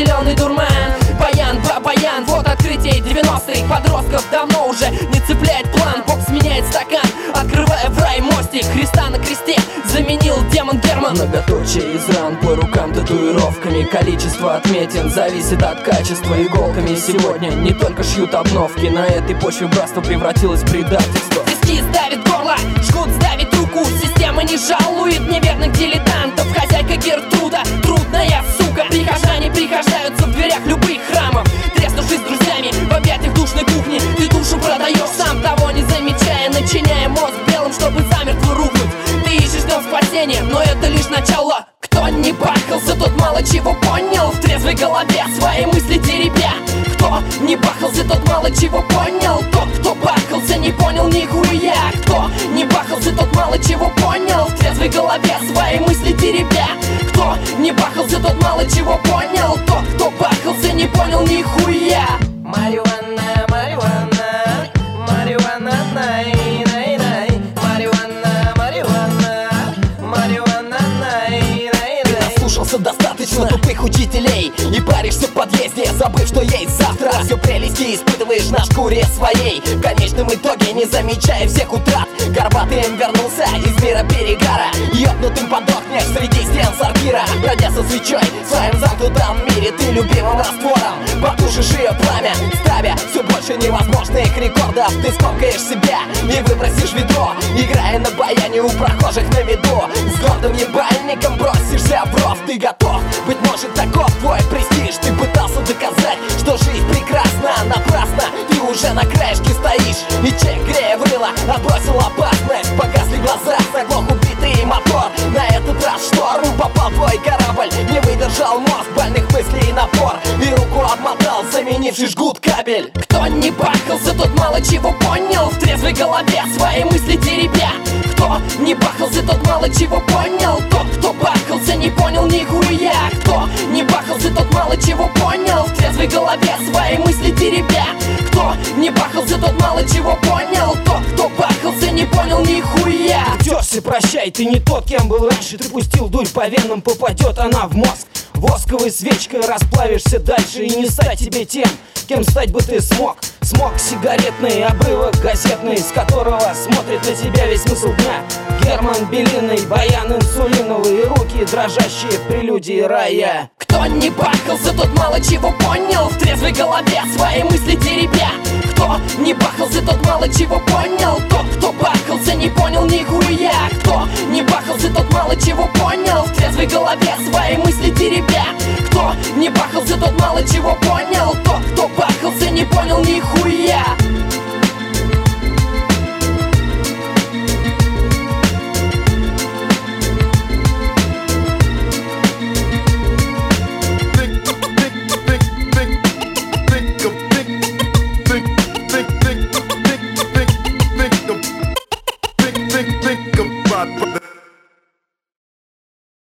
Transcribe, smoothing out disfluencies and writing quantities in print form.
зеленый дурман. Баян, баян, вот открытие 90-х. Подростков давно уже не цепляет план. Бокс меняет стакан, открывая в рай мостик. Христа на кресте заменил демон Герман. Многоточие из ран по рукам татуировками. Количество отметин зависит от качества иголками. Сегодня не только шьют обновки, на этой почве братство превратилось в предательство. Тиски сдавит горло, жгут сдавит руку. Система не жалует неверных дилетантов. Хозяйка Гертруда, трудная сука. Прихожане прихождаются в дверях любых храмов. Треснувшись с друзьями в объятиях душной кухни, ты душу продаешь, сам того не замечая, начиняя мозг белым, чтобы замертво рухнуть. Ты ищешь дом спасения, но это лишь начало. Кто не бахался, тот мало чего понял. В трезвой голове свои мысли теребя. Кто не бахался, тот мало чего понял. Тот, кто бахался, не понял нихуя. Кто не бахался, тот мало чего понял. В трезвой голове свои мысли теребя. Кто не бахался, тот мало чего понял. Тот, кто бахался, не понял нихуя. Марихуана, марихуана, марихуана, най, най, най. Марихуана, марихуана, марихуана, най, най, най. Наслушался достаточно тупых учителей и паришься в подъезде, забыв, что есть завтра. Все прелести испытываешь на шкуре своей. В конечном итоге, не замечая всех утрат, горбатым вернулся из мира перегара. Ёбнутым подохнешь среди стен сортира. Бродя со свечой в своем замкнутом мире, ты любимым раствором потушишь ее пламя, ставя все больше невозможных рекордов. Ты скомкаешь себя и выбросишь ведро, играя на баяне у прохожих на виду. С гордым ебальником бросишься в ров. Ты готов, быть может, таков твой престиж. Ты пытался доказать, что жизнь прекрасна. Напрасно, ты уже на краешке стоишь. И чек, грея в рыло, отбросил опасность. Погасли глаза, заглох убитый мотор. На этот раз шторм попал твой корабль. Не выдержал мозг больных мыслей и напор, и руку обмотал, заменивший жгут кабель. Кто не бахался, тот мало чего понял. В трезвой голове свои мысли теребя. Кто не бахался, тот мало чего понял. Тот, кто бахался, не понял нихуя. Кто не бахался, тот мало чего понял. В трезвой голове свои мысли теребя. Кто не бахался, тот мало чего понял. Тот, кто бахался, не понял нихуя. Терся, прощай, ты не тот, кем был раньше. Ты пустил дурь по венам, попадет она в мозг. Восковой свечкой расплавишься дальше, и не стать тебе тем, кем стать бы ты смог. Смог сигаретный, обрывок газетный, с которого смотрит на тебя весь смысл дня. Герман белиный, баян инсулиновый, руки дрожащие в прелюдии рая. Кто не бахался, тот мало чего понял. В трезвой голове свои мысли теребя. Кто не бахался, тот мало чего понял. Тот, кто бахался, не понял нихуя. Кто не бахался, тот мало чего понял. В трезвой голове свои мысли теребя. Кто не бахался, тот мало чего понял. Тот, кто бахался, не понял нихуя.